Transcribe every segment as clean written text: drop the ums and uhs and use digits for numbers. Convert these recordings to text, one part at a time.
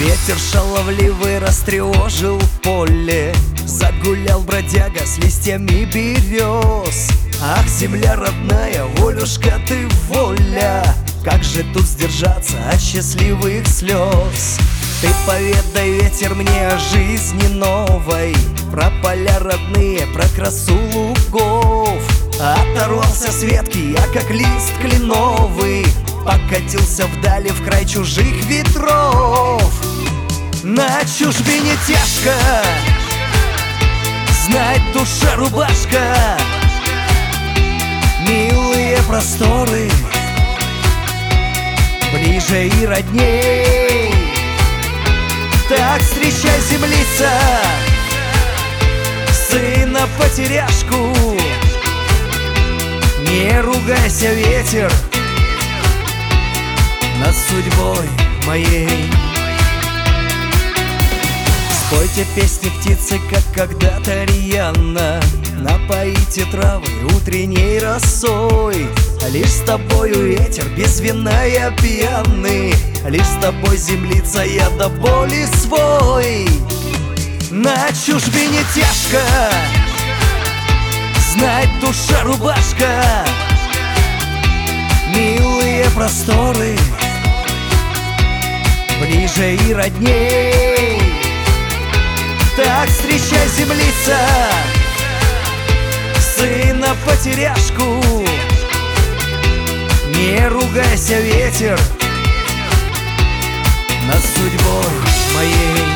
Ветер шаловливый растревожил поле, загулял бродяга с листьями берез. Ах, земля родная, волюшка ты воля, как же тут сдержаться от счастливых слез? Ты поведай, ветер, мне о жизни новой, про поля родные, про красу лугов. Оторвался с ветки я, как лист кленовый, покатился вдали в край чужих ветров. На чужбине тяжко, знать душа рубашка, милые просторы, ближе и родней. Так встречай, землица, сына потеряшку, не ругайся, ветер, над судьбой моей. Спойте песни, птицы, как когда-то рьяно, напоите травы утренней росой. Лишь с тобою, ветер, без вина я пьяный, лишь с тобой, землица, я до боли свой. На чужбине тяжко, знать душа рубашка, милые просторы, ближе и родней. Так встречай, землица, сына потеряшку, не ругайся, ветер, над судьбой моей.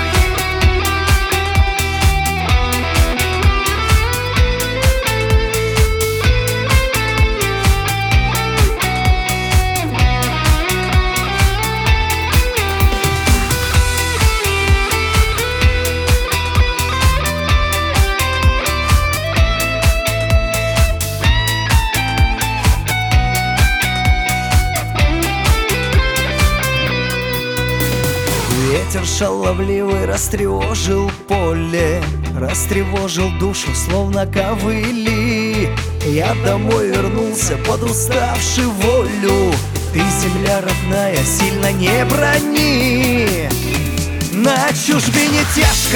Ветер шаловливый растревожил поле, растревожил душу, словно ковыли. Я домой вернулся под уставший волю, ты, земля родная, сильно не брони. На чужбине тяжко,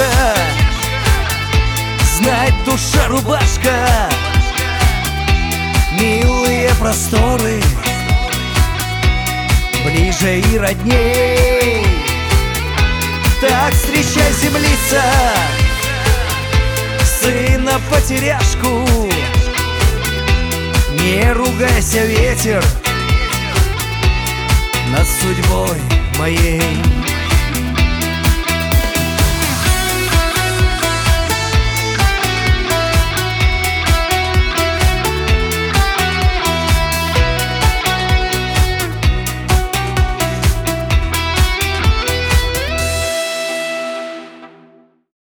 знать душа рубашка, милые просторы, ближе и родней. Так встречай, землица, сына потеряшку, не ругайся, ветер, над судьбой моей.